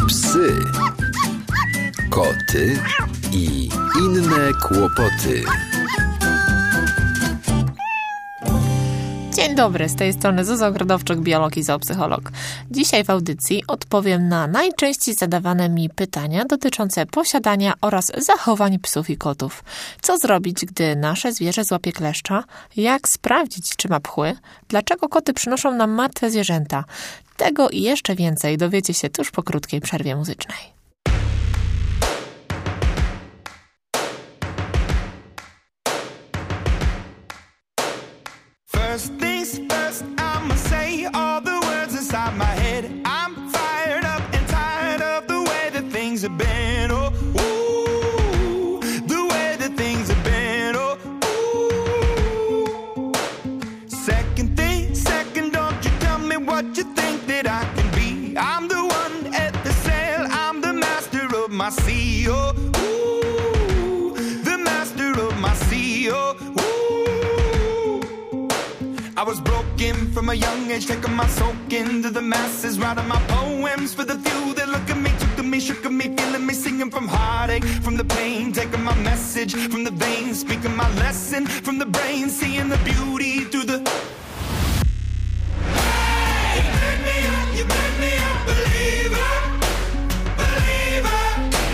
Psy, koty i inne kłopoty. Dzień dobry, z tej strony Zuza Ogrodowczyk, biolog i zoopsycholog. Dzisiaj w audycji odpowiem na najczęściej zadawane mi pytania dotyczące posiadania oraz zachowań psów i kotów. Co zrobić, gdy nasze zwierzę złapie kleszcza? Jak sprawdzić, czy ma pchły? Dlaczego koty przynoszą nam martwe zwierzęta? Tego i jeszcze więcej dowiecie się tuż po krótkiej przerwie muzycznej. First things first, I'ma say all the words inside my head. I'm fired up and tired of the way that things have been. Oh, ooh, the way that things have been. Oh, ooh. Second thing, second, don't you tell me what you think that I can be. I'm the one at the sail, I'm the master of my sea. Oh, ooh, the master of my sea. Oh, ooh. I was broken from a young age, taking my soak into the masses, writing my poems for the few that look at me, took to me, shook at me, feeling me, singing from heartache, from the pain, taking my message from the veins, speaking my lesson from the brain, seeing the beauty through the... Hey, you make me a believer, believer.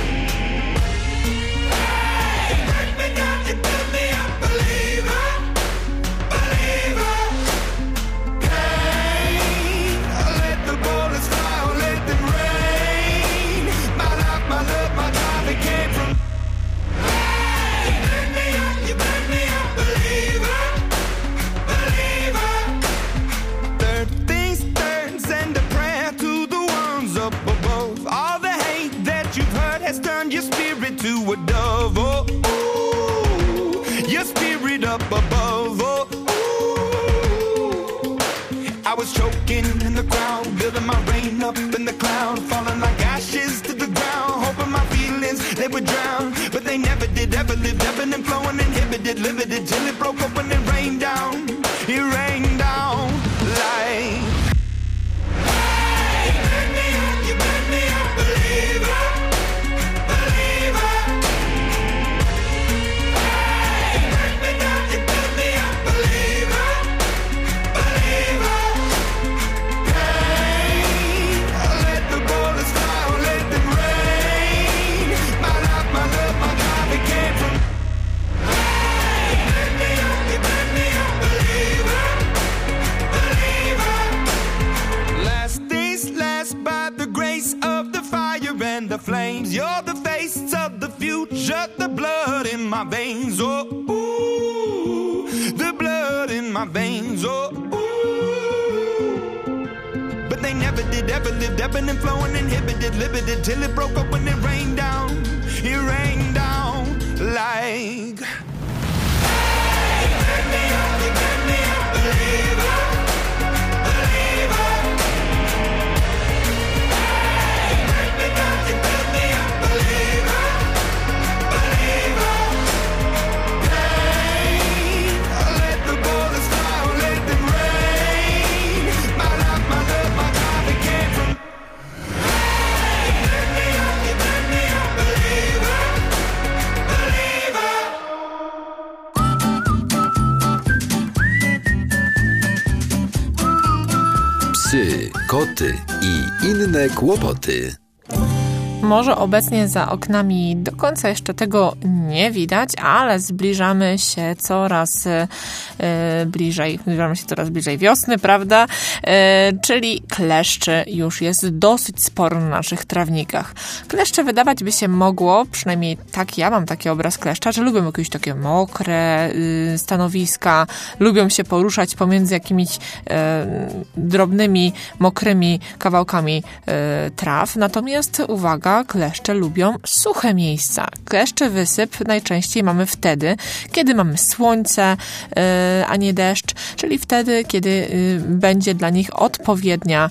Hey, you break me down, you build me a believer, believer. To a dove, oh, ooh, your spirit up above, oh, ooh. I was choking in the crowd, building my rain up in the cloud, falling like ashes to the ground, hoping my feelings, they would drown, but they never did, ever lived, ebbing and flowing, inhibited, limited, till it broke open and rained down, it rained down like... Hey, you made me a believer. The flames, you're the face of the future, the blood in my veins, oh, ooh, the blood in my veins, oh, ooh. But they never did, ever lived, ebbing and flowing, inhibited, limited, till it broke up when it rained down like... Hey, you make me a believer, believer. Psy, koty i inne kłopoty. Może obecnie za oknami do końca jeszcze tego nie widać, ale zbliżamy się coraz bliżej wiosny, prawda? Czyli kleszczy już jest dosyć sporo na naszych trawnikach. Kleszcze wydawać by się mogło, przynajmniej tak ja mam taki obraz kleszcza, że lubią jakieś takie mokre stanowiska, lubią się poruszać pomiędzy jakimiś drobnymi, mokrymi kawałkami traw. Natomiast uwaga, wysoka kleszcze lubią suche miejsca. Kleszcze wysyp najczęściej mamy wtedy, kiedy mamy słońce, a nie deszcz, czyli wtedy, kiedy będzie dla nich odpowiednia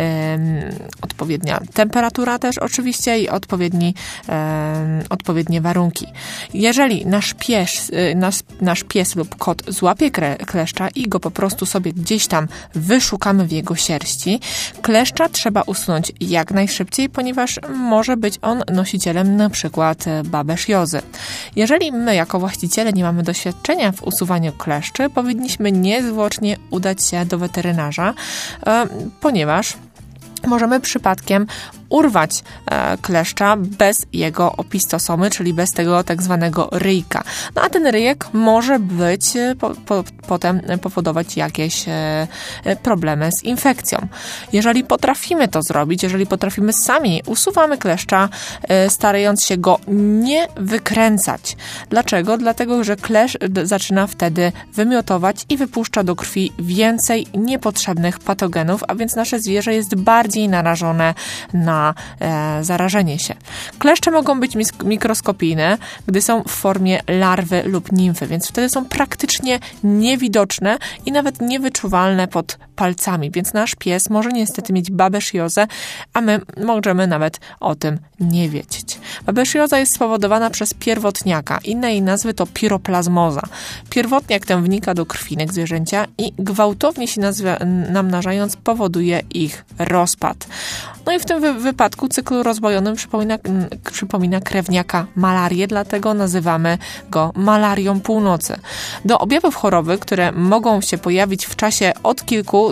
temperatura też oczywiście i odpowiednie warunki. Jeżeli nasz pies lub kot złapie kleszcza i go po prostu sobie gdzieś tam wyszukamy w jego sierści, kleszcza trzeba usunąć jak najszybciej, ponieważ może być on nosicielem na przykład babesjozy. Jeżeli my jako właściciele nie mamy doświadczenia w usuwaniu kleszczy, powinniśmy niezwłocznie udać się do weterynarza, ponieważ możemy przypadkiem urwać kleszcza bez jego opistosomy, czyli bez tego tak zwanego ryjka. No a ten ryjek może potem powodować jakieś problemy z infekcją. Jeżeli potrafimy to zrobić, jeżeli potrafimy sami, usuwamy kleszcza, starając się go nie wykręcać. Dlaczego? Dlatego, że kleszcz zaczyna wtedy wymiotować i wypuszcza do krwi więcej niepotrzebnych patogenów, a więc nasze zwierzę jest bardziej narażone na zarażenie się. Kleszcze mogą być mikroskopijne, gdy są w formie larwy lub nimfy, więc wtedy są praktycznie niewidoczne i nawet niewyczuwalne pod palcami, więc nasz pies może niestety mieć babesjozę, a my możemy nawet o tym nie wiedzieć. Babesjoza jest spowodowana przez pierwotniaka. Inne jej nazwy to piroplazmoza. Pierwotniak ten wnika do krwinek zwierzęcia i gwałtownie się namnażając powoduje ich rozpad. No i w tym wypadku cyklu rozwojonym przypomina krewniaka malarię, dlatego nazywamy go malarią północy. Do objawów choroby, które mogą się pojawić w czasie od kilku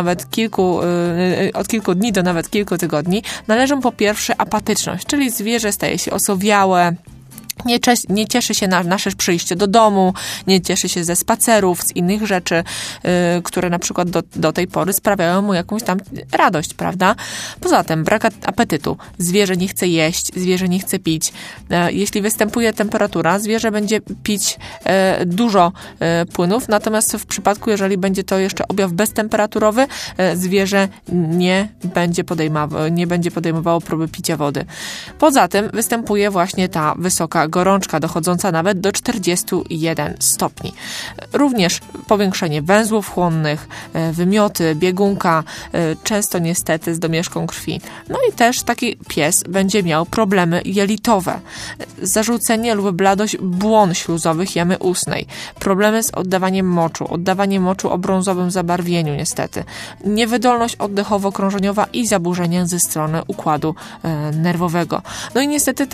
dni do nawet kilku tygodni, należą po pierwsze apatyczność, czyli zwierzę staje się osowiałe, nie cieszy się na nasze przyjście do domu, nie cieszy się ze spacerów, z innych rzeczy, które na przykład do tej pory sprawiają mu jakąś tam radość, prawda? Poza tym brak apetytu. Zwierzę nie chce jeść, zwierzę nie chce pić. Jeśli występuje temperatura, zwierzę będzie pić dużo płynów, natomiast w przypadku, jeżeli będzie to jeszcze objaw beztemperaturowy, zwierzę nie będzie podejmowało próby picia wody. Poza tym występuje właśnie ta wysoka gorączka, dochodząca nawet do 41 stopni. Również powiększenie węzłów chłonnych, wymioty, biegunka, często niestety z domieszką krwi. No i też taki pies będzie miał problemy jelitowe, zarzucenie lub bladość błon śluzowych jamy ustnej, problemy z oddawaniem moczu o brązowym zabarwieniu niestety, niewydolność oddechowo-krążeniowa i zaburzenia ze strony układu nerwowego. No i niestety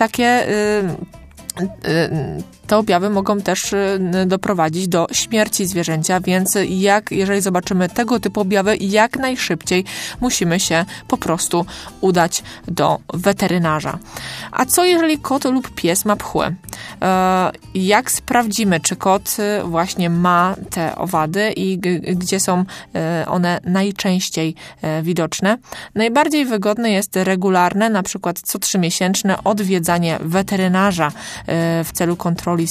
te objawy mogą też doprowadzić do śmierci zwierzęcia, więc jeżeli zobaczymy tego typu objawy, jak najszybciej musimy się po prostu udać do weterynarza. A co jeżeli kot lub pies ma pchły? Jak sprawdzimy, czy kot właśnie ma te owady i gdzie są one najczęściej widoczne? Najbardziej wygodne jest regularne, na przykład co 3-miesięczne odwiedzanie weterynarza w celu kontroli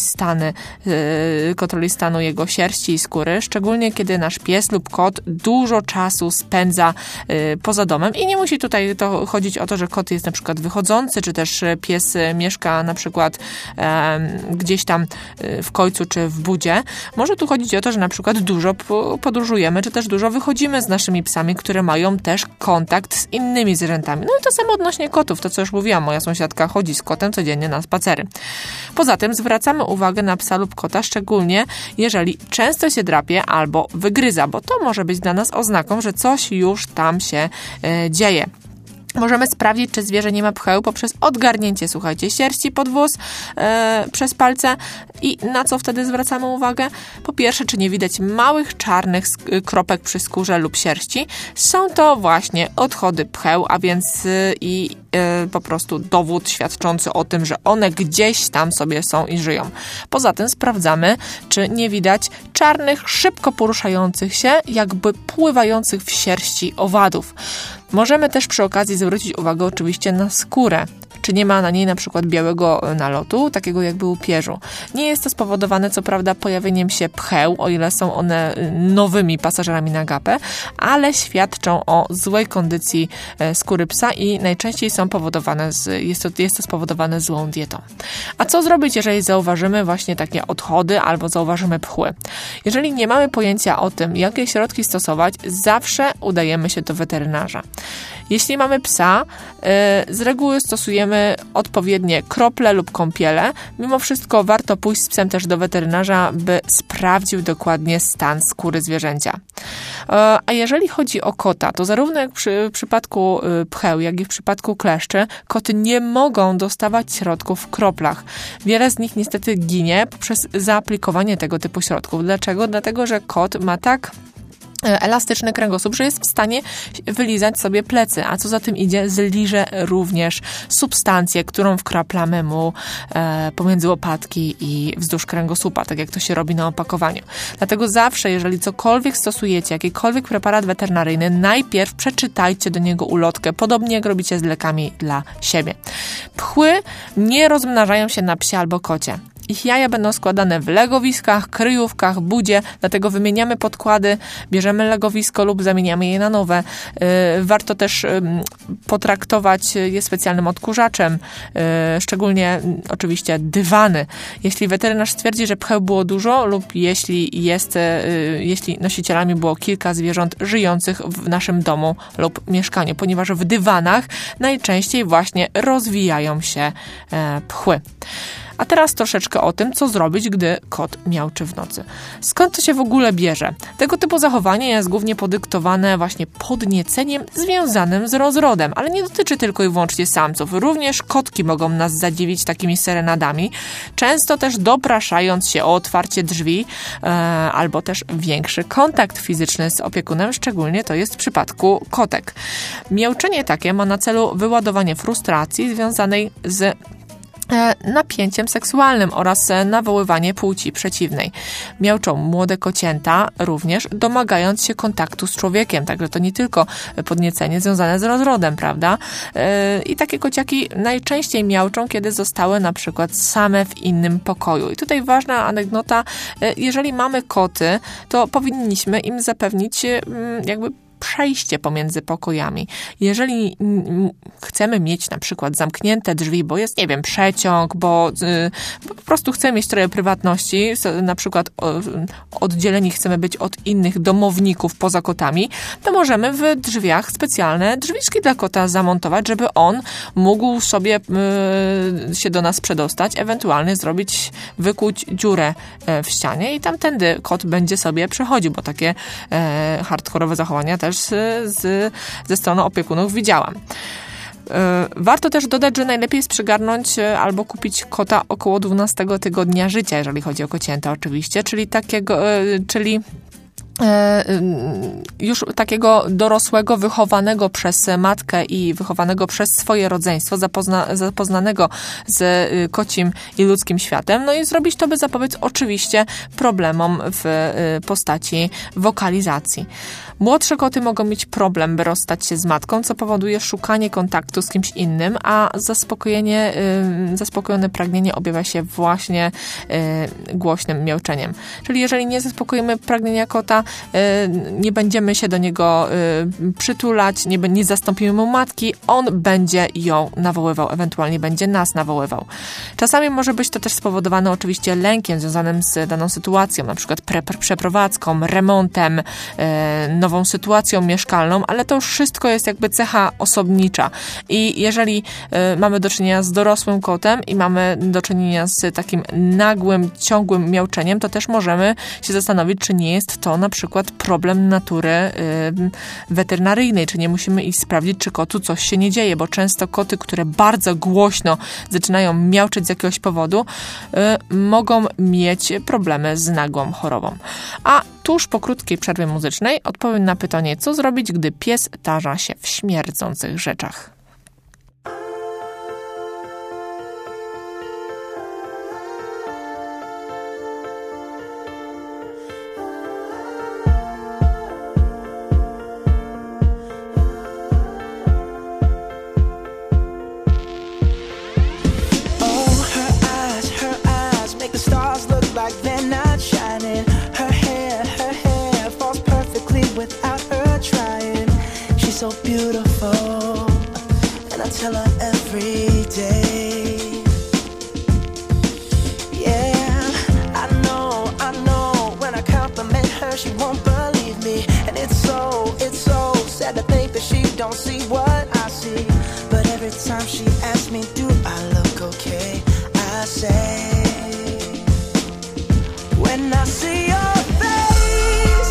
stanu jego sierści i skóry, szczególnie kiedy nasz pies lub kot dużo czasu spędza poza domem i nie musi tutaj to chodzić o to, że kot jest na przykład wychodzący, czy też pies mieszka na przykład gdzieś tam w końcu czy w budzie. Może tu chodzić o to, że na przykład dużo podróżujemy, czy też dużo wychodzimy z naszymi psami, które mają też kontakt z innymi zwierzętami. No i to samo odnośnie kotów, to co już mówiłam, moja sąsiadka chodzi z kotem codziennie na spacery. Poza tym zwracamy uwagę na psa lub kota, szczególnie jeżeli często się drapie albo wygryza, bo to może być dla nas oznaką, że coś już tam się dzieje. Możemy sprawdzić, czy zwierzę nie ma pcheł poprzez odgarnięcie, sierści pod włos przez palce i na co wtedy zwracamy uwagę? Po pierwsze, czy nie widać małych czarnych kropek przy skórze lub sierści? Są to właśnie odchody pcheł, a więc po prostu dowód świadczący o tym, że one gdzieś tam sobie są i żyją. Poza tym sprawdzamy, czy nie widać czarnych, szybko poruszających się, jakby pływających w sierści owadów. Możemy też przy okazji zwrócić uwagę oczywiście na skórę. czy nie ma na niej na przykład białego nalotu, takiego jakby u pierzu. Nie jest to spowodowane co prawda pojawieniem się pcheł, o ile są one nowymi pasażerami na gapę, ale świadczą o złej kondycji skóry psa i najczęściej są powodowane jest to spowodowane złą dietą. A co zrobić, jeżeli zauważymy właśnie takie odchody albo zauważymy pchły? Jeżeli nie mamy pojęcia o tym, jakie środki stosować, zawsze udajemy się do weterynarza. Jeśli mamy psa, z reguły stosujemy odpowiednie krople lub kąpiele. Mimo wszystko warto pójść z psem też do weterynarza, by sprawdził dokładnie stan skóry zwierzęcia. A jeżeli chodzi o kota, to zarówno jak w przypadku pcheł, jak i w przypadku kleszczy, koty nie mogą dostawać środków w kroplach. Wiele z nich niestety ginie poprzez zaaplikowanie tego typu środków. Dlaczego? Dlatego, że kot ma tak elastyczny kręgosłup, że jest w stanie wylizać sobie plecy, a co za tym idzie, zliże również substancję, którą wkraplamy mu pomiędzy łopatki i wzdłuż kręgosłupa, tak jak to się robi na opakowaniu. Dlatego zawsze, jeżeli cokolwiek stosujecie, jakikolwiek preparat weterynaryjny, najpierw przeczytajcie do niego ulotkę, podobnie jak robicie z lekami dla siebie. Pchły nie rozmnażają się na psie albo kocie. Ich jaja będą składane w legowiskach, kryjówkach, budzie, dlatego wymieniamy podkłady, bierzemy legowisko lub zamieniamy je na nowe. Warto też potraktować je specjalnym odkurzaczem, szczególnie oczywiście dywany. Jeśli weterynarz stwierdzi, że pcheł było dużo lub jeśli nosicielami było kilka zwierząt żyjących w naszym domu lub mieszkaniu, ponieważ w dywanach najczęściej właśnie rozwijają się pchły. A teraz troszeczkę o tym, co zrobić, gdy kot miauczy w nocy. Skąd to się w ogóle bierze? Tego typu zachowanie jest głównie podyktowane właśnie podnieceniem związanym z rozrodem, ale nie dotyczy tylko i wyłącznie samców. Również kotki mogą nas zadziwić takimi serenadami, często też dopraszając się o otwarcie drzwi albo też większy kontakt fizyczny z opiekunem, szczególnie to jest w przypadku kotek. Miauczenie takie ma na celu wyładowanie frustracji związanej z napięciem seksualnym oraz nawoływanie płci przeciwnej. Miauczą młode kocięta również, domagając się kontaktu z człowiekiem, także to nie tylko podniecenie związane z rozrodem, prawda? I takie kociaki najczęściej miauczą, kiedy zostały na przykład same w innym pokoju. I tutaj ważna anegdota, jeżeli mamy koty, to powinniśmy im zapewnić jakby przejście pomiędzy pokojami. Jeżeli chcemy mieć na przykład zamknięte drzwi, bo jest, nie wiem, przeciąg, bo po prostu chcemy mieć trochę prywatności, na przykład oddzieleni chcemy być od innych domowników poza kotami, to możemy w drzwiach specjalne drzwiczki dla kota zamontować, żeby on mógł sobie się do nas przedostać, ewentualnie wykuć dziurę w ścianie i tamtędy kot będzie sobie przechodził, bo takie hardkorowe zachowania też ze strony opiekunów widziałam. Warto też dodać, że najlepiej jest przygarnąć albo kupić kota około 12 tygodnia życia, jeżeli chodzi o kocięta oczywiście, czyli już takiego dorosłego, wychowanego przez matkę i wychowanego przez swoje rodzeństwo, zapoznanego z kocim i ludzkim światem, no i zrobić to, by zapobiec oczywiście problemom w postaci wokalizacji. Młodsze koty mogą mieć problem, by rozstać się z matką, co powoduje szukanie kontaktu z kimś innym, a zaspokojone pragnienie objawia się właśnie głośnym miauczeniem. Czyli jeżeli nie zaspokoimy pragnienia kota, nie będziemy się do niego przytulać, nie zastąpimy mu matki, on będzie ją nawoływał, ewentualnie będzie nas nawoływał. Czasami może być to też spowodowane oczywiście lękiem związanym z daną sytuacją, na przykład przeprowadzką, remontem, nową sytuacją mieszkalną, ale to już wszystko jest jakby cecha osobnicza. I jeżeli mamy do czynienia z dorosłym kotem i mamy do czynienia z takim nagłym, ciągłym miauczeniem, to też możemy się zastanowić, czy nie jest to na przykład problem natury weterynaryjnej, czy nie musimy iść sprawdzić, czy kotu coś się nie dzieje, bo często koty, które bardzo głośno zaczynają miauczeć z jakiegoś powodu, mogą mieć problemy z nagłą chorobą. A tuż po krótkiej przerwie muzycznej odpowiem na pytanie, co zrobić, gdy pies tarza się w śmierdzących rzeczach. every day. Yeah, I know, when I compliment her, she won't believe me. And it's so sad to think that she don't see what I see. But every time she asks me, do I look okay? I say, when I see your face,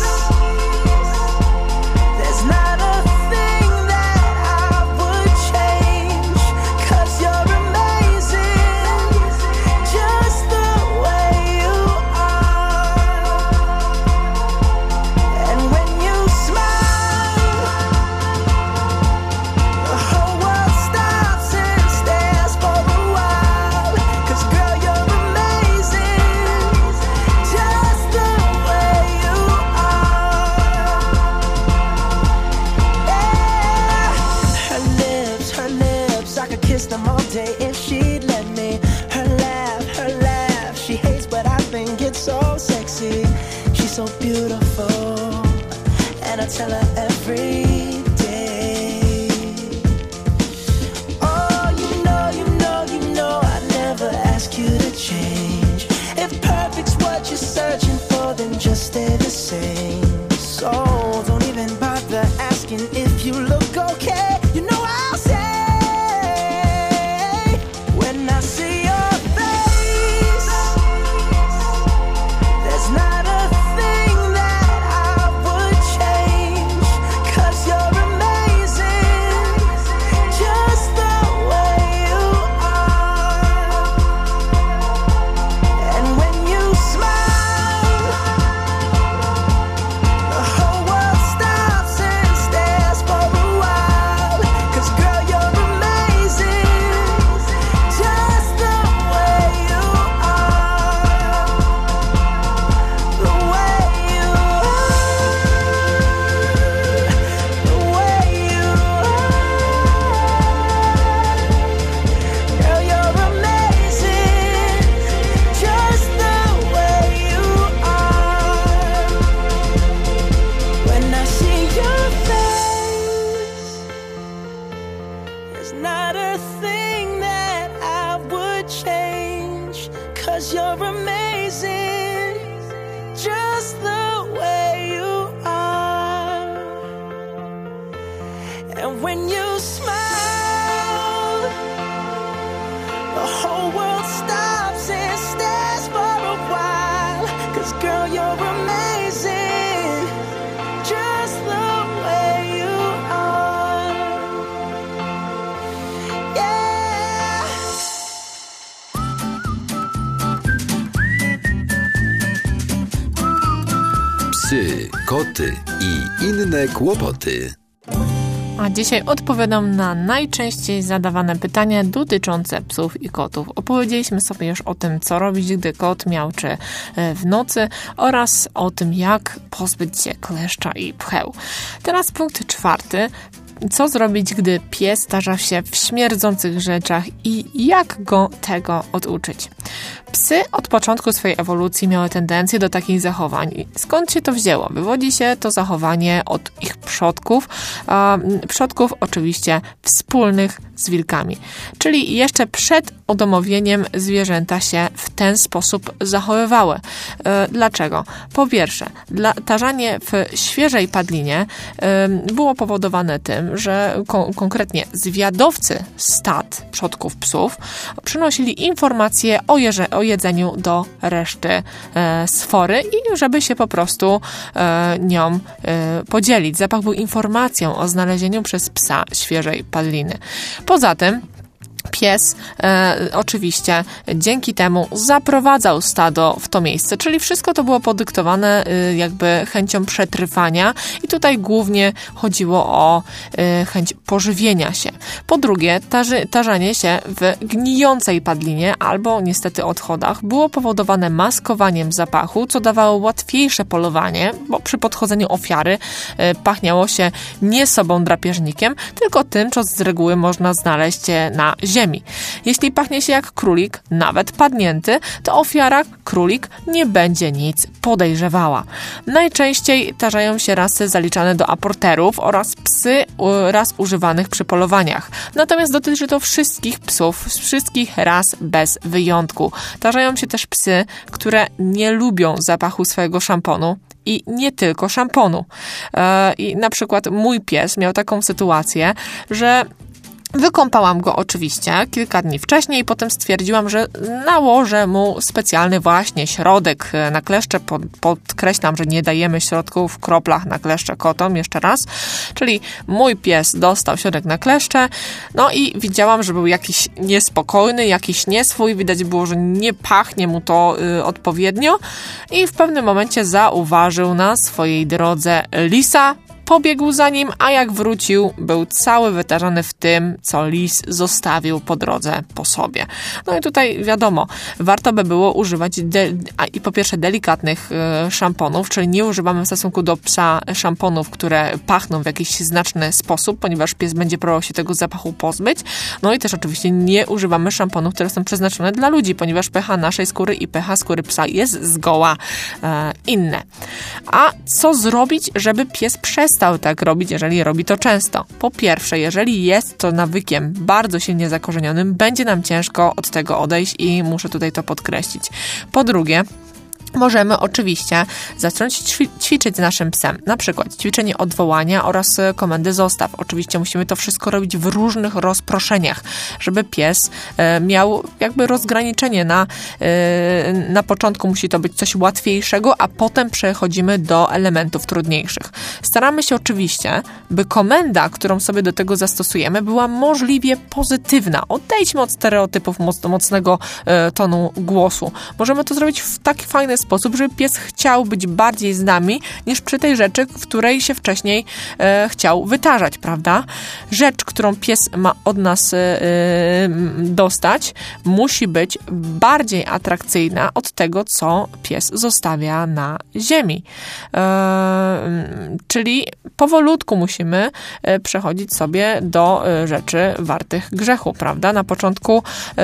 there's not a thing that I would change, 'cause you're amazing, just the way you are. And when you smile, the whole world stops and stares for a while, 'cause girl, you're amazing, just the way you are. Yeah. Her lips, I could kiss them all day if she'd let me. Her laugh, she hates but I think it's so sexy. She's so beautiful, and I tell her every day. Oh, you know, I never ask you to change. If perfect's what you're searching for, then just stay the same. So don't even bother asking if you look okay. You know I'll say, when I see your face, there's not a thing that I would change, 'cause you're amazing, just the way you are. And when you smile, the whole world stops and stares for a while, 'cause girl, you're amazing, just the way you are. The way you are, the way you are. Girl, you're amazing, just the way you are. When I see your face, there's not a thing that I would change, 'cause you're amazing, just the way you are. And when you smile, the whole world stops and stares for a while, 'cause girl, you're amazing, just the way you are. Yeah. Psy, koty i inne kłopoty. A dzisiaj odpowiadam na najczęściej zadawane pytania dotyczące psów i kotów. Opowiedzieliśmy sobie już o tym, co robić, gdy kot miauczy w nocy oraz o tym, jak pozbyć się kleszcza i pcheł. Teraz punkt 4. Co zrobić, gdy pies starza się w śmierdzących rzeczach i jak go tego oduczyć? Psy od początku swojej ewolucji miały tendencję do takich zachowań. Skąd się to wzięło? Wywodzi się to zachowanie od ich przodków oczywiście wspólnych z wilkami. Czyli jeszcze przed udomowieniem zwierzęta się w ten sposób zachowywały. Dlaczego? Po pierwsze, tarzanie w świeżej padlinie było powodowane tym, że konkretnie zwiadowcy stad przodków psów przynosili informacje o jedzeniu do reszty sfory i żeby się po prostu nią podzielić. Zapach był informacją o znalezieniu przez psa świeżej padliny. Poza tym pies oczywiście dzięki temu zaprowadzał stado w to miejsce, czyli wszystko to było podyktowane jakby chęcią przetrwania i tutaj głównie chodziło o chęć pożywienia się. Po drugie, tarzanie się w gnijącej padlinie albo niestety odchodach było powodowane maskowaniem zapachu, co dawało łatwiejsze polowanie, bo przy podchodzeniu ofiary pachniało się nie sobą drapieżnikiem, tylko tym, co z reguły można znaleźć na ziemi. ziemi. Jeśli pachnie się jak królik, nawet padnięty, to ofiara, królik, nie będzie nic podejrzewała. Najczęściej tarzają się rasy zaliczane do apporterów oraz psy ras używanych przy polowaniach. Natomiast dotyczy to wszystkich psów, z wszystkich ras bez wyjątku. Tarzają się też psy, które nie lubią zapachu swojego szamponu i nie tylko szamponu. I na przykład mój pies miał taką sytuację, że wykąpałam go oczywiście kilka dni wcześniej i potem stwierdziłam, że nałożę mu specjalny właśnie środek na kleszcze. Podkreślam, że nie dajemy środków w kroplach na kleszcze kotom, jeszcze raz. Czyli mój pies dostał środek na kleszcze, no i widziałam, że był jakiś niespokojny, jakiś nieswój. Widać było, że nie pachnie mu to odpowiednio i w pewnym momencie zauważył na swojej drodze lisa. Pobiegł za nim, a jak wrócił, był cały wytarzany w tym, co lis zostawił po drodze po sobie. No i tutaj wiadomo, warto by było używać po pierwsze delikatnych szamponów, czyli nie używamy w stosunku do psa szamponów, które pachną w jakiś znaczny sposób, ponieważ pies będzie próbował się tego zapachu pozbyć. No i też oczywiście nie używamy szamponów, które są przeznaczone dla ludzi, ponieważ pH naszej skóry i pH skóry psa jest zgoła inne. A co zrobić, żeby pies przestał tak robić, jeżeli robi to często? Po pierwsze, jeżeli jest to nawykiem bardzo silnie zakorzenionym, będzie nam ciężko od tego odejść i muszę tutaj to podkreślić. Po drugie, możemy oczywiście zacząć ćwiczyć z naszym psem. Na przykład ćwiczenie odwołania oraz komendy zostaw. Oczywiście musimy to wszystko robić w różnych rozproszeniach, żeby pies miał jakby rozgraniczenie na początku musi to być coś łatwiejszego, a potem przechodzimy do elementów trudniejszych. Staramy się oczywiście, by komenda, którą sobie do tego zastosujemy, była możliwie pozytywna. Odejdźmy od stereotypów mocnego tonu głosu. Możemy to zrobić w taki fajny sposób, żeby pies chciał być bardziej z nami niż przy tej rzeczy, w której się wcześniej chciał wytarzać, prawda? Rzecz, którą pies ma od nas dostać, musi być bardziej atrakcyjna od tego, co pies zostawia na ziemi. Czyli powolutku musimy przechodzić sobie do rzeczy wartych grzechu, prawda? Na początku,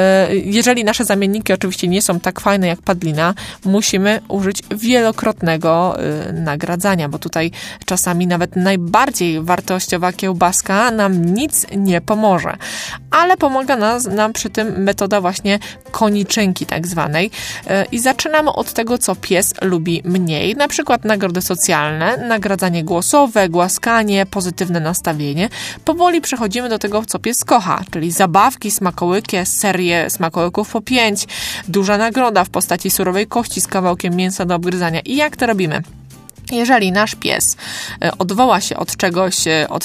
jeżeli nasze zamienniki oczywiście nie są tak fajne jak padlina, musimy użyć wielokrotnego nagradzania, bo tutaj czasami nawet najbardziej wartościowa kiełbaska nam nic nie pomoże. Ale pomaga nam przy tym metoda właśnie koniczynki tak zwanej i zaczynamy od tego, co pies lubi mniej, na przykład nagrody socjalne, nagradzanie głosowe, głaskanie, pozytywne nastawienie. Powoli przechodzimy do tego, co pies kocha, czyli zabawki, smakołyki, serię smakołyków po 5, duża nagroda w postaci surowej kości z kawałkiem mięsa do obgryzania. I jak to robimy? Jeżeli nasz pies odwoła się od czegoś,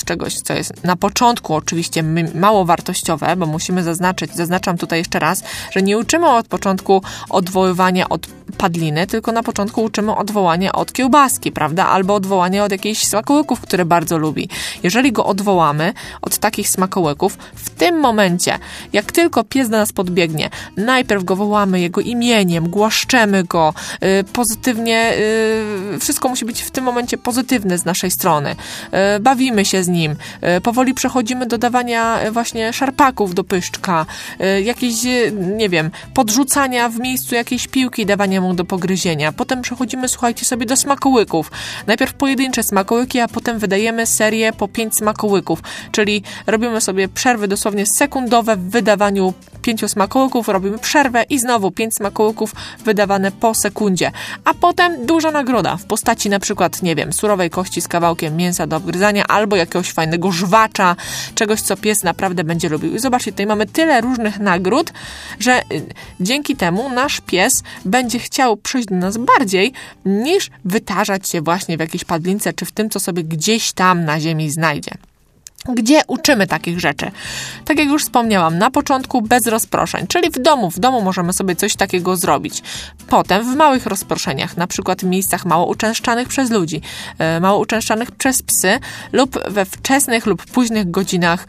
co jest na początku oczywiście mało wartościowe, bo musimy zaznaczam tutaj jeszcze raz, że nie uczymy od początku odwoływania od padliny, tylko na początku uczymy odwołania od kiełbaski, prawda? Albo odwołania od jakichś smakołyków, które bardzo lubi. Jeżeli go odwołamy od takich smakołyków, w tym momencie, jak tylko pies do nas podbiegnie, najpierw go wołamy jego imieniem, głaszczemy go, pozytywnie, wszystko musi być w tym momencie pozytywne z naszej strony. Bawimy się z nim. Powoli przechodzimy do dawania właśnie szarpaków do pyszczka, jakieś, nie wiem, podrzucania w miejscu jakiejś piłki, dawania mu do pogryzienia. Potem przechodzimy, słuchajcie, sobie do smakołyków. Najpierw pojedyncze smakołyki, a potem wydajemy serię po 5 smakołyków, czyli robimy sobie przerwy dosłownie sekundowe w wydawaniu 5 smakołyków, robimy przerwę i znowu 5 smakołyków wydawane po sekundzie. A potem duża nagroda w postaci na przykład, nie wiem, surowej kości z kawałkiem mięsa do obgryzania albo jakiegoś fajnego żwacza, czegoś, co pies naprawdę będzie lubił. I zobaczcie, tutaj mamy tyle różnych nagród, że dzięki temu nasz pies będzie chciał przyjść do nas bardziej niż wytarzać się właśnie w jakiejś padlince czy w tym, co sobie gdzieś tam na ziemi znajdzie. Gdzie uczymy takich rzeczy? Tak jak już wspomniałam, na początku bez rozproszeń, czyli w domu możemy sobie coś takiego zrobić. Potem w małych rozproszeniach, na przykład w miejscach mało uczęszczanych przez ludzi, mało uczęszczanych przez psy lub we wczesnych lub późnych godzinach,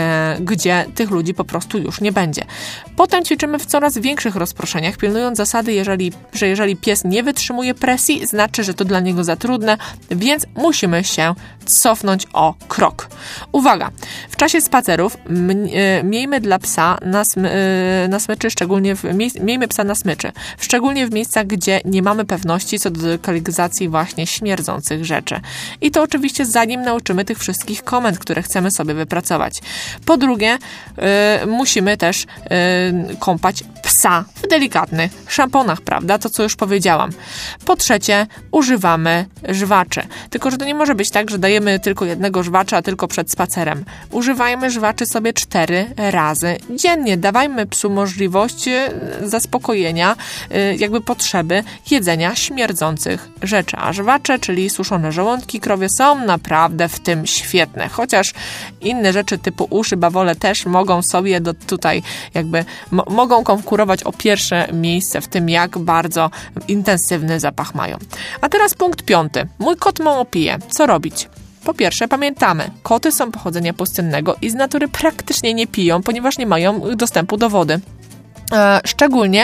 gdzie tych ludzi po prostu już nie będzie. Potem ćwiczymy w coraz większych rozproszeniach, pilnując zasady, że jeżeli pies nie wytrzymuje presji, znaczy, że to dla niego za trudne, więc musimy się cofnąć o krok. Uwaga! Uwaga! W czasie spacerów miejmy dla psa na smyczy, miejmy psa na smyczy, szczególnie w miejscach, gdzie nie mamy pewności co do lokalizacji właśnie śmierdzących rzeczy. I to oczywiście zanim nauczymy tych wszystkich komend, które chcemy sobie wypracować. Po drugie, musimy też kąpać psa w delikatnych szamponach, prawda? To, co już powiedziałam. Po trzecie, używamy żwaczy. Tylko, że to nie może być tak, że dajemy tylko jednego żwacza, a tylko przed spacerem. Używajmy żwaczy sobie 4 razy dziennie. Dawajmy psu możliwość zaspokojenia jakby potrzeby jedzenia śmierdzących rzeczy. A żwacze, czyli suszone żołądki krowie, są naprawdę w tym świetne. Chociaż inne rzeczy typu uszy, bawole też mogą sobie tutaj jakby mogą konkurować o pierwsze miejsce w tym, jak bardzo intensywny zapach mają. A teraz punkt 5. Mój kot mało pije. Co robić? Po pierwsze, pamiętamy, koty są pochodzenia pustynnego i z natury praktycznie nie piją, ponieważ nie mają dostępu do wody. Szczególnie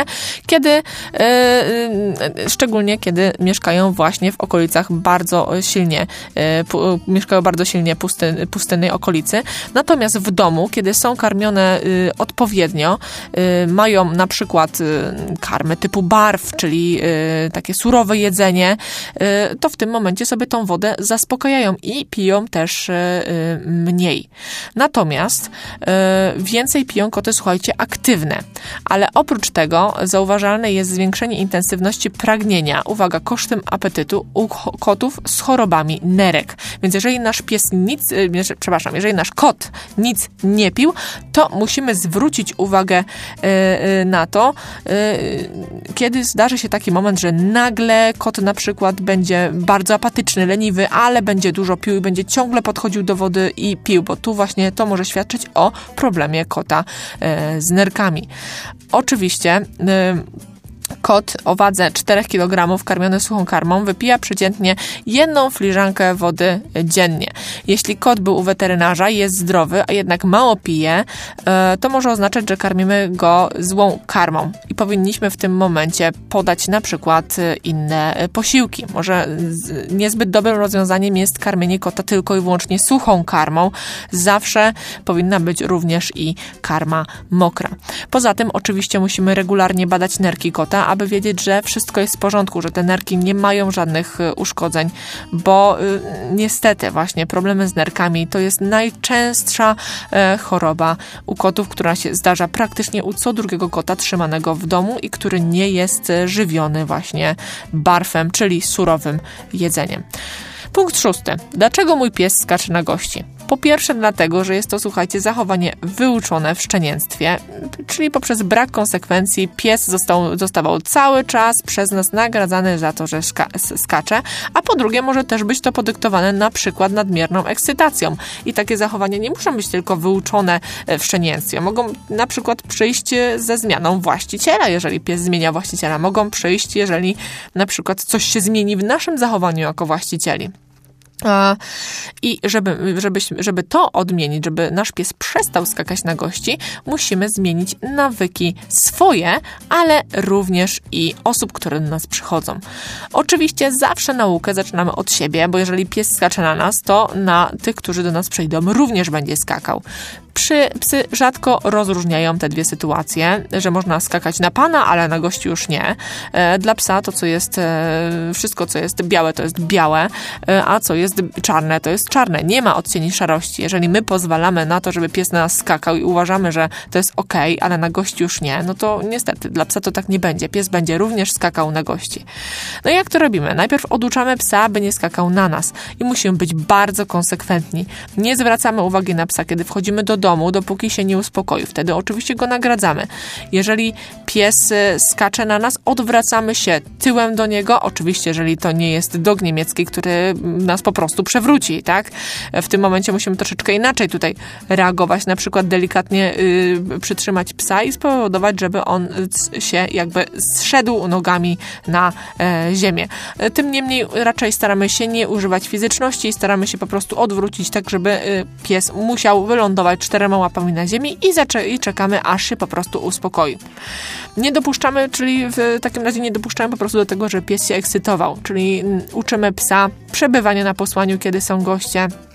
kiedy mieszkają właśnie w okolicach bardzo silnie pustynnej okolicy. Natomiast w domu, kiedy są karmione odpowiednio, mają na przykład karmy typu barw, czyli takie surowe jedzenie, to w tym momencie sobie tą wodę zaspokajają i piją też mniej. Natomiast więcej piją koty, słuchajcie, aktywne. Ale oprócz tego zauważalne jest zwiększenie intensywności pragnienia, uwaga, kosztem apetytu u kotów z chorobami nerek. Więc jeżeli nasz kot nic nie pił, to musimy zwrócić uwagę na to, kiedy zdarzy się taki moment, że nagle kot na przykład będzie bardzo apatyczny, leniwy, ale będzie dużo pił i będzie ciągle podchodził do wody i pił, bo tu właśnie to może świadczyć o problemie kota z nerkami. Oczywiście kot o wadze 4 kg karmiony suchą karmą wypija przeciętnie 1 filiżankę wody dziennie. Jeśli kot był u weterynarza i jest zdrowy, a jednak mało pije, to może oznaczać, że karmimy go złą karmą i powinniśmy w tym momencie podać na przykład inne posiłki. Może niezbyt dobrym rozwiązaniem jest karmienie kota tylko i wyłącznie suchą karmą. Zawsze powinna być również i karma mokra. Poza tym oczywiście musimy regularnie badać nerki kota, aby wiedzieć, że wszystko jest w porządku, że te nerki nie mają żadnych uszkodzeń, bo niestety właśnie problemy z nerkami to jest najczęstsza choroba u kotów, która się zdarza praktycznie u co drugiego kota trzymanego w domu i który nie jest żywiony właśnie barfem, czyli surowym jedzeniem. Punkt 6. Dlaczego mój pies skacze na gości? Po pierwsze dlatego, że jest to, słuchajcie, zachowanie wyuczone w szczenięctwie, czyli poprzez brak konsekwencji pies zostawał cały czas przez nas nagradzany za to, że skacze, a po drugie może też być to podyktowane na przykład nadmierną ekscytacją i takie zachowania nie muszą być tylko wyuczone w szczenięstwie. Mogą na przykład przyjść ze zmianą właściciela, jeżeli pies zmienia właściciela. Mogą przyjść, jeżeli na przykład coś się zmieni w naszym zachowaniu jako właścicieli. I żeby to odmienić, żeby nasz pies przestał skakać na gości, musimy zmienić nawyki swoje, ale również i osób, które do nas przychodzą. Oczywiście zawsze naukę zaczynamy od siebie, bo jeżeli pies skacze na nas, to na tych, którzy do nas przyjdą, również będzie skakał. Psy rzadko rozróżniają te dwie sytuacje, że można skakać na pana, ale na gości już nie. Dla psa to, co jest, wszystko, co jest białe, to jest białe, a co jest czarne, to jest czarne. Nie ma odcieni szarości. Jeżeli my pozwalamy na to, żeby pies na nas skakał i uważamy, że to jest okej, ale na gości już nie, no to niestety dla psa to tak nie będzie. Pies będzie również skakał na gości. No i jak to robimy? Najpierw oduczamy psa, by nie skakał na nas i musimy być bardzo konsekwentni. Nie zwracamy uwagi na psa, kiedy wchodzimy do domu, dopóki się nie uspokoi. Wtedy oczywiście go nagradzamy. Jeżeli pies skacze na nas, odwracamy się tyłem do niego. Oczywiście, jeżeli to nie jest dog niemiecki, który nas po prostu przewróci, tak? W tym momencie musimy troszeczkę inaczej tutaj reagować, na przykład delikatnie przytrzymać psa i spowodować, żeby on się jakby zszedł nogami na ziemię. Tym niemniej raczej staramy się nie używać fizyczności i staramy się po prostu odwrócić tak, żeby pies musiał wylądować 4 łapami na ziemi i czekamy, aż się po prostu uspokoi. Nie dopuszczamy, czyli w takim razie nie dopuszczamy po prostu do tego, żeby pies się ekscytował, czyli uczymy psa przebywania na posłaniu, kiedy są goście.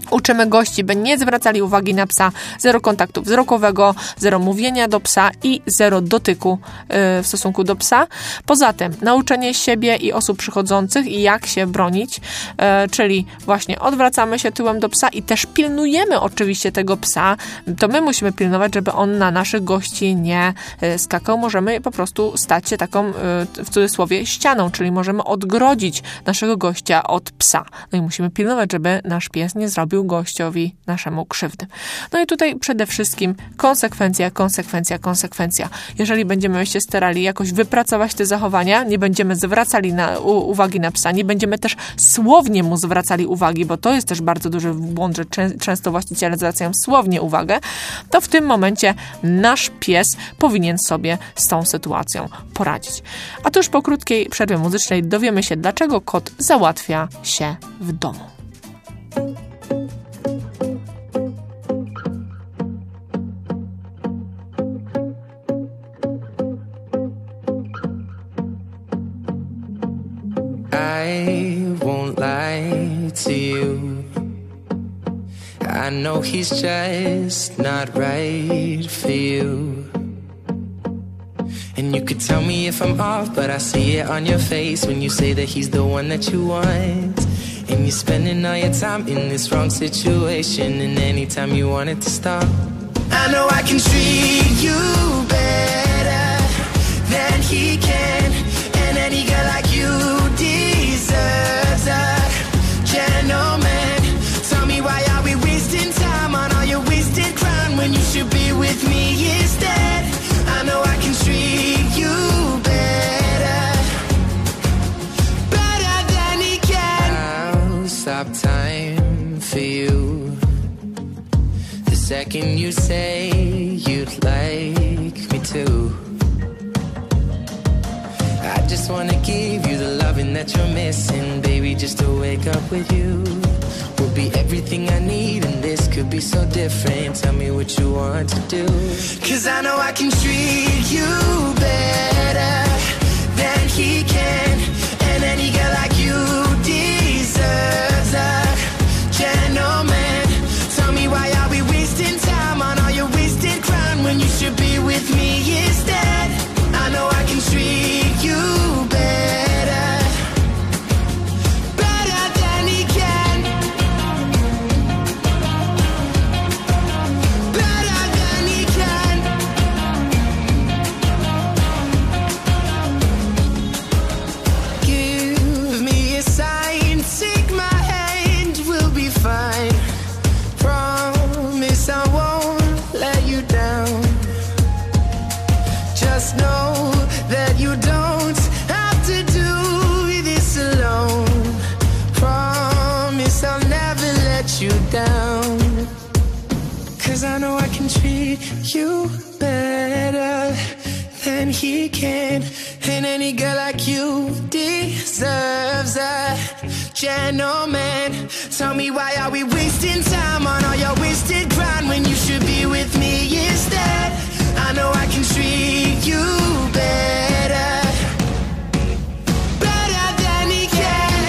Uczymy gości, by nie zwracali uwagi na psa, 0 kontaktu wzrokowego, 0 mówienia do psa i 0 dotyku w stosunku do psa. Poza tym nauczenie siebie i osób przychodzących i jak się bronić, czyli właśnie odwracamy się tyłem do psa i też pilnujemy oczywiście tego psa. To my musimy pilnować, żeby on na naszych gości nie skakał. Możemy po prostu stać się taką, w cudzysłowie, ścianą, czyli możemy odgrodzić naszego gościa od psa. No i musimy pilnować, żeby nasz pies nie zrobił gościowi naszemu krzywdy. No i tutaj przede wszystkim konsekwencja. Jeżeli będziemy się starali jakoś wypracować te zachowania, nie będziemy zwracali uwagi na psa, nie będziemy też słownie mu zwracali uwagi, bo to jest też bardzo duży błąd, że często właściciele zwracają słownie uwagę, to w tym momencie nasz pies powinien sobie z tą sytuacją poradzić. A tuż po krótkiej przerwie muzycznej dowiemy się, dlaczego kot załatwia się w domu. I won't lie to you. I know he's just not right for you. And you could tell me if I'm off, but I see it on your face when you say that he's the one that you want. And you're spending all your time in this wrong situation, and anytime you want it to stop, I know I can treat you better than he can. And any girl like you deserves a gentleman. Tell me, why are we wasting time on all your wasted crime when you should be with me instead? I know I can treat you better than he can. I'll stop time for you the second you say you'd like me to. I just wanna give you the loving that you're missing, baby, just to wake up with you will be everything I need, and this could be so different. Tell me what you want to do, 'cause I know I can treat you better than he can. And any girl like you deserves a gentleman. Tell me, why are we wasting time on all your wasted crime when you should be with me instead? I know I can treat you better than he can. Better than he can. Give me a sign, take my hand, we'll be fine. Promise I won't let you down. Just know that you don't have to do this alone. Promise I'll never let you down. 'Cause I know I can treat you better than he can. And any girl like you deserves a gentleman. Tell me, why are we wasting time on all your wasted grind when you should be with me instead? I know I can treat you better than he can.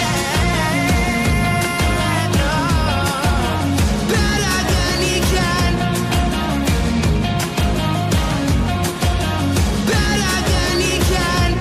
Oh, better than he can. Better than he can.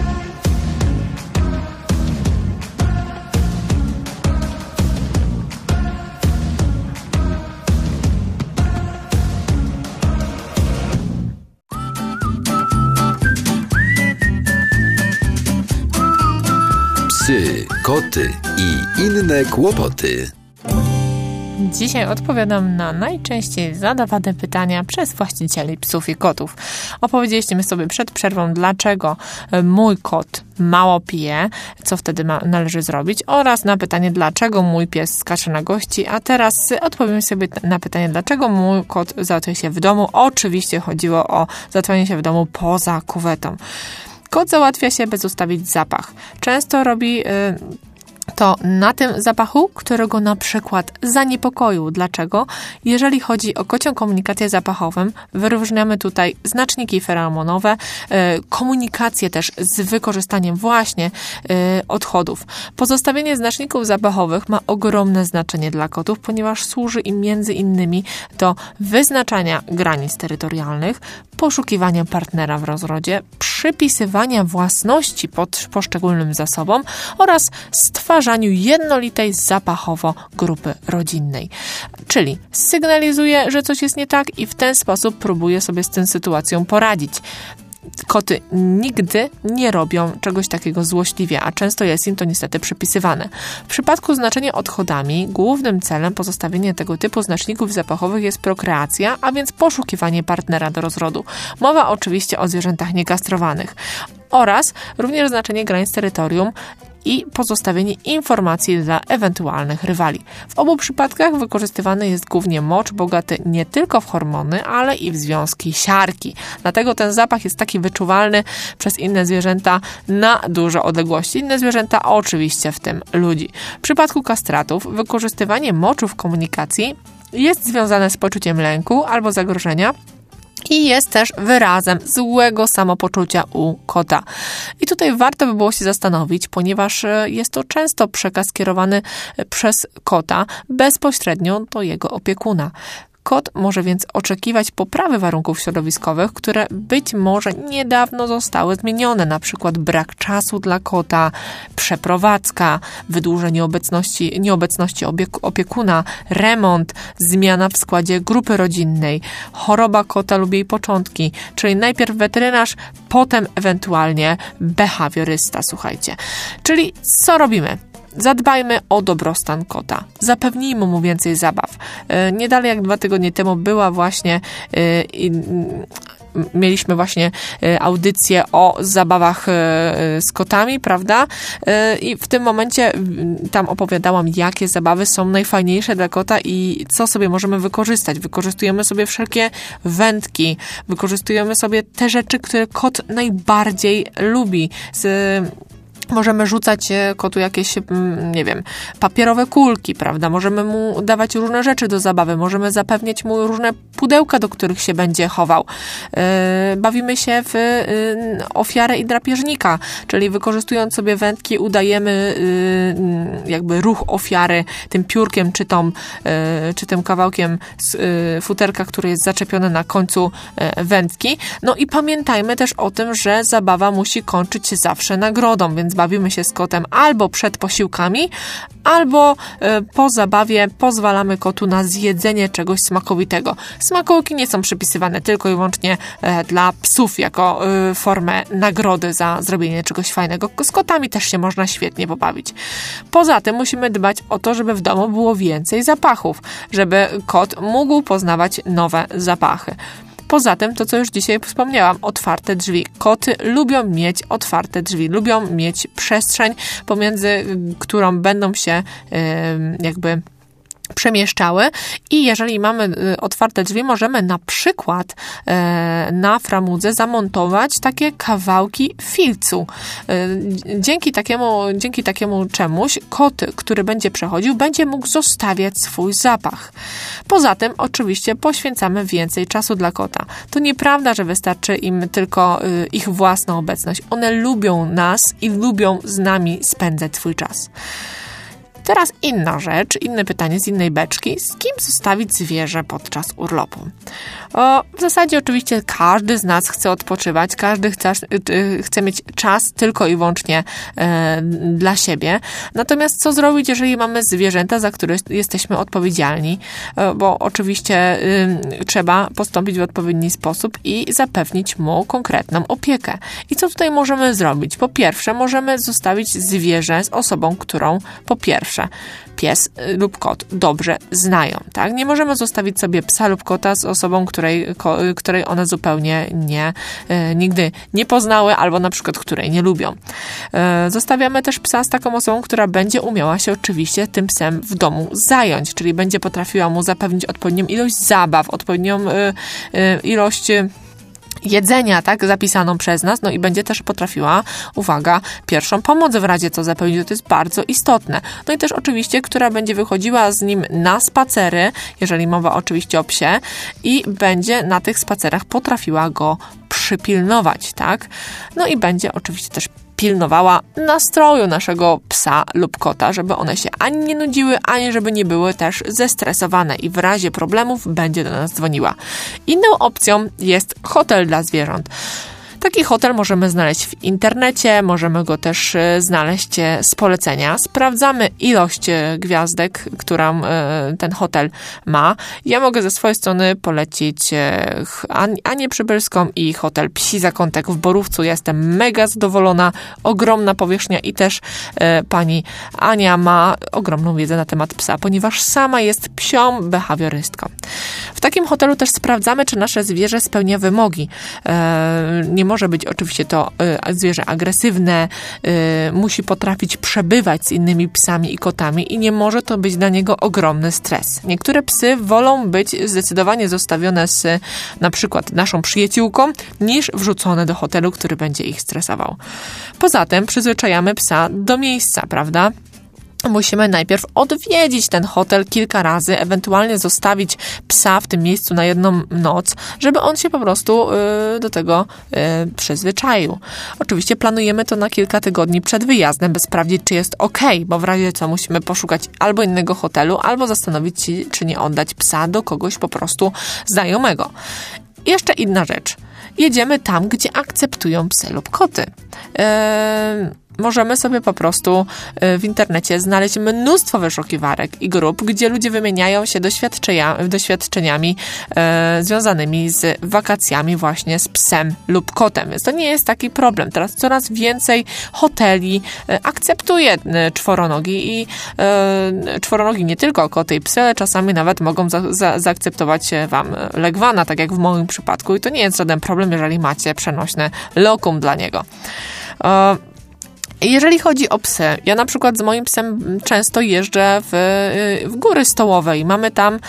Psy, koty i inne kłopoty. Dzisiaj odpowiadam na najczęściej zadawane pytania przez właścicieli psów i kotów. Opowiedzieliśmy sobie przed przerwą, dlaczego mój kot mało pije, co wtedy należy zrobić, oraz na pytanie, dlaczego mój pies skacze na gości, a teraz odpowiem sobie na pytanie, dlaczego mój kot załatwia się w domu. Oczywiście chodziło o załatwianie się w domu poza kuwetą. Kot załatwia się, by zostawić zapach. Często robi to na tym zapachu, który go na przykład zaniepokoił. Dlaczego? Jeżeli chodzi o kocią komunikację zapachową, wyróżniamy tutaj znaczniki feromonowe, komunikację też z wykorzystaniem właśnie odchodów. Pozostawienie znaczników zapachowych ma ogromne znaczenie dla kotów, ponieważ służy im między innymi do wyznaczania granic terytorialnych, poszukiwania partnera w rozrodzie, przypisywania własności poszczególnym zasobom oraz stwarzaniu jednolitej zapachowo grupy rodzinnej. Czyli sygnalizuje, że coś jest nie tak i w ten sposób próbuje sobie z tą sytuacją poradzić. Koty nigdy nie robią czegoś takiego złośliwie, a często jest im to niestety przypisywane. W przypadku znaczenia odchodami głównym celem pozostawienia tego typu znaczników zapachowych jest prokreacja, a więc poszukiwanie partnera do rozrodu. Mowa oczywiście o zwierzętach niekastrowanych. Oraz również znaczenie granic terytorium i pozostawienie informacji dla ewentualnych rywali. W obu przypadkach wykorzystywany jest głównie mocz bogaty nie tylko w hormony, ale i w związki siarki. Dlatego ten zapach jest taki wyczuwalny przez inne zwierzęta na duże odległości. Inne zwierzęta oczywiście, w tym ludzi. W przypadku kastratów wykorzystywanie moczu w komunikacji jest związane z poczuciem lęku albo zagrożenia, i jest też wyrazem złego samopoczucia u kota. I tutaj warto by było się zastanowić, ponieważ jest to często przekaz kierowany przez kota bezpośrednio do jego opiekuna. Kot może więc oczekiwać poprawy warunków środowiskowych, które być może niedawno zostały zmienione, na przykład brak czasu dla kota, przeprowadzka, wydłużenie nieobecności opiekuna, remont, zmiana w składzie grupy rodzinnej, choroba kota lub jej początki, czyli najpierw weterynarz, potem ewentualnie behawiorysta, słuchajcie. Czyli co robimy? Zadbajmy o dobrostan kota. Zapewnijmy mu więcej zabaw. Nie dalej jak 2 tygodnie temu była właśnie mieliśmy właśnie audycję o zabawach z kotami, prawda? I w tym momencie tam opowiadałam, jakie zabawy są najfajniejsze dla kota i co sobie możemy wykorzystać. Wykorzystujemy sobie wszelkie wędki, wykorzystujemy sobie te rzeczy, które kot najbardziej lubi. Możemy rzucać kotu jakieś, nie wiem, papierowe kulki, prawda? Możemy mu dawać różne rzeczy do zabawy, możemy zapewniać mu różne pudełka, do których się będzie chował. Bawimy się w ofiarę i drapieżnika, czyli wykorzystując sobie wędki, udajemy jakby ruch ofiary tym piórkiem, czy tym kawałkiem futerka, który jest zaczepiony na końcu wędki. No i pamiętajmy też o tym, że zabawa musi kończyć się zawsze nagrodą, więc bawimy się z kotem albo przed posiłkami, albo po zabawie pozwalamy kotu na zjedzenie czegoś smakowitego. Smakołyki nie są przypisywane tylko i wyłącznie dla psów jako formę nagrody za zrobienie czegoś fajnego. Z kotami też się można świetnie pobawić. Poza tym musimy dbać o to, żeby w domu było więcej zapachów, żeby kot mógł poznawać nowe zapachy. Poza tym, to co już dzisiaj wspomniałam, otwarte drzwi. Koty lubią mieć otwarte drzwi, lubią mieć przestrzeń, pomiędzy którą będą się jakby przemieszczały i jeżeli mamy otwarte drzwi, możemy na przykład na framudze zamontować takie kawałki filcu. Dzięki takiemu czemuś kot, który będzie przechodził, będzie mógł zostawiać swój zapach. Poza tym oczywiście poświęcamy więcej czasu dla kota. To nieprawda, że wystarczy im tylko ich własna obecność. One lubią nas i lubią z nami spędzać swój czas. Teraz inna rzecz, inne pytanie z innej beczki. Z kim zostawić zwierzę podczas urlopu? W zasadzie oczywiście każdy z nas chce odpoczywać, każdy chce mieć czas tylko i wyłącznie dla siebie. Natomiast co zrobić, jeżeli mamy zwierzęta, za które jesteśmy odpowiedzialni? Bo oczywiście trzeba postąpić w odpowiedni sposób i zapewnić mu konkretną opiekę. I co tutaj możemy zrobić? Po pierwsze, możemy zostawić zwierzę z osobą, którą po pierwsze pies lub kot dobrze znają, tak? Nie możemy zostawić sobie psa lub kota z osobą, której one zupełnie nigdy nie poznały albo na przykład której nie lubią. Zostawiamy też psa z taką osobą, która będzie umiała się oczywiście tym psem w domu zająć, czyli będzie potrafiła mu zapewnić odpowiednią ilość zabaw, odpowiednią ilość jedzenia, tak, zapisaną przez nas, no i będzie też potrafiła, uwaga, pierwszą pomoc w razie co zapewnić, to jest bardzo istotne. No i też oczywiście, która będzie wychodziła z nim na spacery, jeżeli mowa oczywiście o psie, i będzie na tych spacerach potrafiła go przypilnować, tak? No i będzie oczywiście też pilnowała nastroju naszego psa lub kota, żeby one się ani nie nudziły, ani żeby nie były też zestresowane i w razie problemów będzie do nas dzwoniła. Inną opcją jest hotel dla zwierząt. Taki hotel możemy znaleźć w internecie, możemy go też znaleźć z polecenia. Sprawdzamy ilość gwiazdek, którą ten hotel ma. Ja mogę ze swojej strony polecić Anię Przybylską i hotel Psi Zakątek w Borówcu. Ja jestem mega zadowolona, ogromna powierzchnia i też pani Ania ma ogromną wiedzę na temat psa, ponieważ sama jest psią behawiorystką. W takim hotelu też sprawdzamy, czy nasze zwierzę spełnia wymogi. Nie może być oczywiście to zwierzę agresywne, musi potrafić przebywać z innymi psami i kotami i nie może to być dla niego ogromny stres. Niektóre psy wolą być zdecydowanie zostawione z na przykład naszą przyjaciółką, niż wrzucone do hotelu, który będzie ich stresował. Poza tym przyzwyczajamy psa do miejsca, prawda? Musimy najpierw odwiedzić ten hotel kilka razy, ewentualnie zostawić psa w tym miejscu na jedną noc, żeby on się po prostu do tego przyzwyczaił. Oczywiście planujemy to na kilka tygodni przed wyjazdem, by sprawdzić, czy jest okej, bo w razie co musimy poszukać albo innego hotelu, albo zastanowić się, czy nie oddać psa do kogoś po prostu znajomego. Jeszcze inna rzecz. Jedziemy tam, gdzie akceptują psy lub koty. Możemy sobie po prostu w internecie znaleźć mnóstwo wyszukiwarek i grup, gdzie ludzie wymieniają się doświadczeniami związanymi z wakacjami właśnie z psem lub kotem. Więc to nie jest taki problem. Teraz coraz więcej hoteli akceptuje czworonogi i czworonogi nie tylko koty i psy, ale czasami nawet mogą zaakceptować wam legwana, tak jak w moim przypadku. I to nie jest żaden problem, jeżeli macie przenośne lokum dla niego. Jeżeli chodzi o psy, ja na przykład z moim psem często jeżdżę w góry stołowe i mamy tam,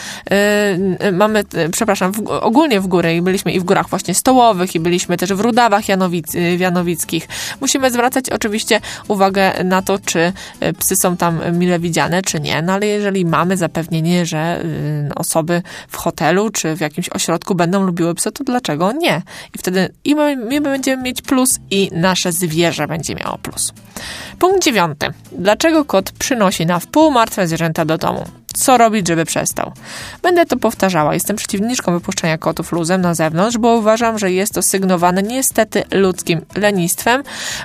ogólnie w góry i byliśmy i w górach właśnie stołowych i byliśmy też w Rudawach Janowickich. Musimy zwracać oczywiście uwagę na to, czy psy są tam mile widziane, czy nie, no ale jeżeli mamy zapewnienie, że osoby w hotelu czy w jakimś ośrodku będą lubiły psy, to dlaczego nie? I wtedy i my będziemy mieć plus i nasze zwierzę będzie miało plus. Punkt 9. Dlaczego kot przynosi na wpół martwe zwierzęta do domu? Co robić, żeby przestał? Będę to powtarzała. Jestem przeciwniczką wypuszczania kotów luzem na zewnątrz, bo uważam, że jest to sygnowane niestety ludzkim lenistwem,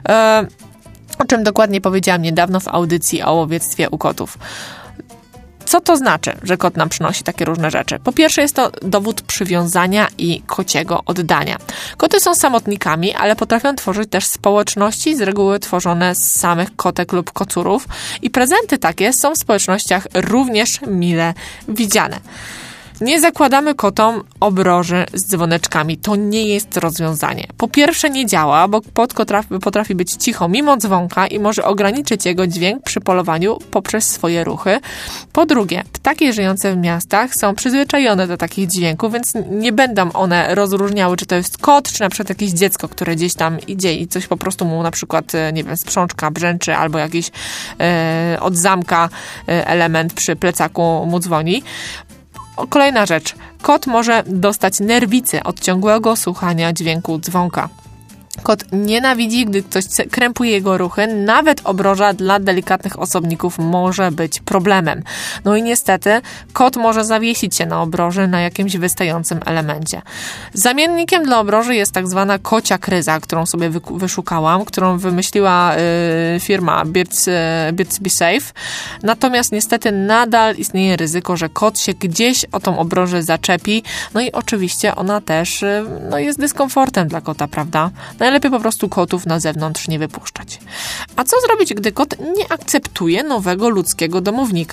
o czym dokładnie powiedziałam niedawno w audycji o łowiectwie u kotów. Co to znaczy, że kot nam przynosi takie różne rzeczy? Po pierwsze jest to dowód przywiązania i kociego oddania. Koty są samotnikami, ale potrafią tworzyć też społeczności, z reguły tworzone z samych kotek lub kocurów i prezenty takie są w społecznościach również mile widziane. Nie zakładamy kotom obroży z dzwoneczkami. To nie jest rozwiązanie. Po pierwsze nie działa, bo kot potrafi być cicho mimo dzwonka i może ograniczyć jego dźwięk przy polowaniu poprzez swoje ruchy. Po drugie, ptaki żyjące w miastach są przyzwyczajone do takich dźwięków, więc nie będą one rozróżniały, czy to jest kot, czy na przykład jakieś dziecko, które gdzieś tam idzie i coś po prostu mu na przykład, nie wiem, sprzączka brzęczy albo jakiś od zamka element przy plecaku mu dzwoni. Kolejna rzecz. Kot może dostać nerwicy od ciągłego słuchania dźwięku dzwonka. Kot nienawidzi, gdy ktoś krępuje jego ruchy. Nawet obroża dla delikatnych osobników może być problemem. No i niestety kot może zawiesić się na obroży na jakimś wystającym elemencie. Zamiennikiem dla obroży jest tak zwana kocia kryza, którą sobie wyszukałam, którą wymyśliła firma Birds Be Safe. Natomiast niestety nadal istnieje ryzyko, że kot się gdzieś o tą obrożę zaczepi. No i oczywiście ona też jest dyskomfortem dla kota, prawda? Najlepiej po prostu kotów na zewnątrz nie wypuszczać. A co zrobić, gdy kot nie akceptuje nowego ludzkiego domownika?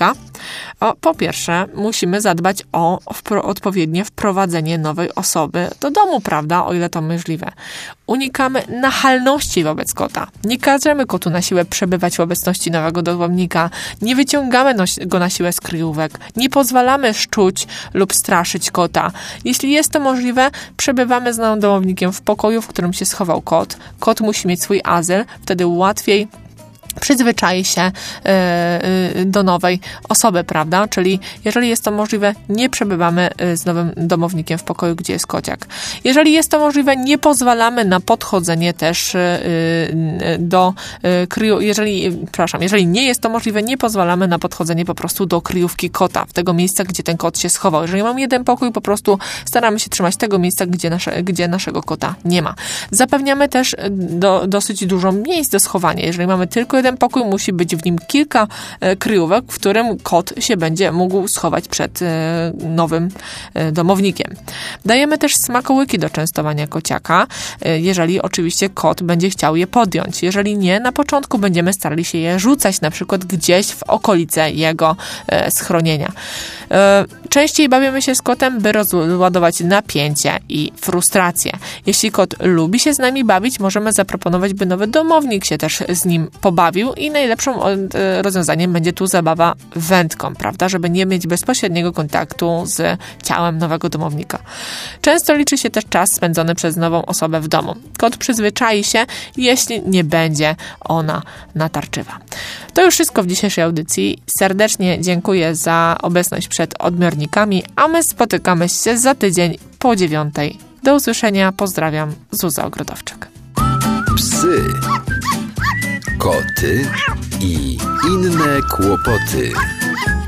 Po pierwsze, musimy zadbać o odpowiednie wprowadzenie nowej osoby do domu, prawda, o ile to możliwe. Unikamy nachalności wobec kota. Nie każemy kotu na siłę przebywać w obecności nowego domownika. Nie wyciągamy go na siłę z kryjówek. Nie pozwalamy szczuć lub straszyć kota. Jeśli jest to możliwe, przebywamy z nowym domownikiem w pokoju, w którym się schował kot. Kot musi mieć swój azyl, wtedy łatwiej przyzwyczai się do nowej osoby, prawda? Czyli jeżeli jest to możliwe, nie przebywamy z nowym domownikiem w pokoju, gdzie jest kociak. Jeżeli jest to możliwe, nie pozwalamy na podchodzenie też do jeżeli nie jest to możliwe, nie pozwalamy na podchodzenie po prostu do kryjówki kota, w tego miejsca, gdzie ten kot się schował. Jeżeli mamy jeden pokój, po prostu staramy się trzymać tego miejsca, gdzie naszego kota nie ma. Zapewniamy też dosyć dużo miejsc do schowania. Jeżeli mamy tylko jeden pokój, musi być w nim kilka kryjówek, w którym kot się będzie mógł schować przed nowym domownikiem. Dajemy też smakołyki do częstowania kociaka, jeżeli oczywiście kot będzie chciał je podjąć. Jeżeli nie, na początku będziemy starali się je rzucać na przykład gdzieś w okolice jego schronienia. Częściej bawimy się z kotem, by rozładować napięcie i frustrację. Jeśli kot lubi się z nami bawić, możemy zaproponować, by nowy domownik się też z nim pobawił i najlepszym rozwiązaniem będzie tu zabawa wędką, prawda, żeby nie mieć bezpośredniego kontaktu z ciałem nowego domownika. Często liczy się też czas spędzony przez nową osobę w domu. Kot przyzwyczai się, jeśli nie będzie ona natarczywa. To już wszystko w dzisiejszej audycji. Serdecznie dziękuję za obecność przed odbiornikami, a my spotykamy się za tydzień po 9. Do usłyszenia. Pozdrawiam, Zuza Ogrodowczyk. Psy, koty i inne kłopoty.